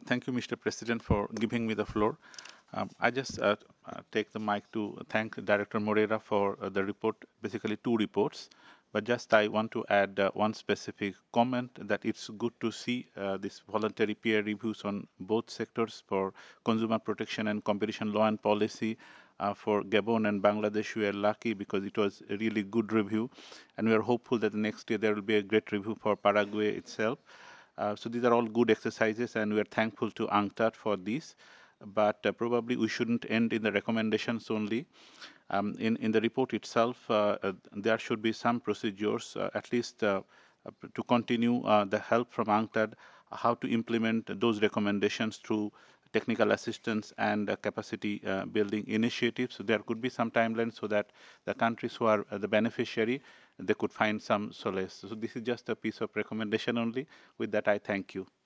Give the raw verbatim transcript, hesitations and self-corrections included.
thank you, Mister President, for giving me the floor. Um, I just uh, uh, take the mic to thank Director Moreira for uh, the report, basically two reports. But just I want to add uh, one specific comment that it's good to see uh, this voluntary peer reviews on both sectors for consumer protection and competition law and policy. Uh, for Gabon and Bangladesh, we are lucky because it was a really good review. And we are hopeful that the next year there will be a great review for Paraguay itself. Uh, so these are all good exercises, and we are thankful to UNCTAD for this. But uh, probably we shouldn't end in the recommendations only. Um, in, in the report itself, uh, uh, there should be some procedures, uh, at least uh, uh, to continue uh, the help from UNCTAD, how to implement those recommendations through technical assistance and uh, capacity uh, building initiatives. So there could be some timeline so that the countries who are uh, the beneficiary, they could find some solace. So this is just a piece of recommendation only. With that, I thank you.